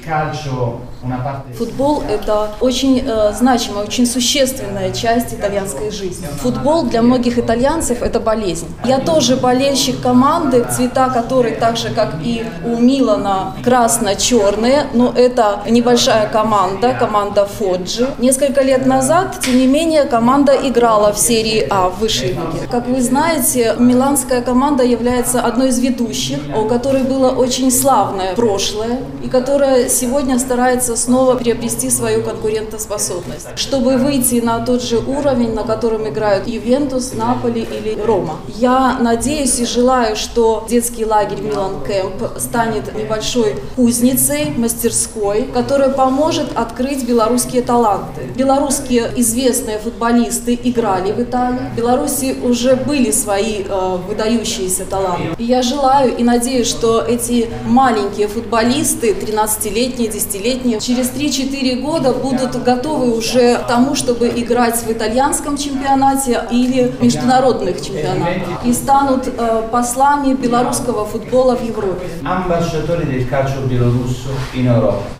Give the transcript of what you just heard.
Футбол – это очень значимая, очень существенная часть итальянской жизни. Футбол для многих итальянцев – это болезнь. Я тоже болельщик команды, цвета которой, так же как и у Милана, красно-черные, но это небольшая команда, команда Фоджи. Несколько лет назад, тем не менее, команда играла в серии А, в высшей лиге. Как вы знаете, миланская команда является одной из ведущих, у которой было очень славное прошлое и которая сегодня старается снова приобрести свою конкурентоспособность, чтобы выйти на тот же уровень, на котором играют Ювентус, Наполи или Рома. Я надеюсь и желаю, что детский лагерь Милан Кэмп станет небольшой кузницей, мастерской, которая поможет открыть белорусские таланты. Белорусские известные футболисты играли в Италии. В Беларуси уже были свои выдающиеся таланты. И я желаю и надеюсь, что эти маленькие футболисты, 13-летние, 10-летние, через 3-4 года будут готовы уже к тому, чтобы играть в итальянском чемпионате или международных чемпионатах и станут послами белорусского футбола в Европе.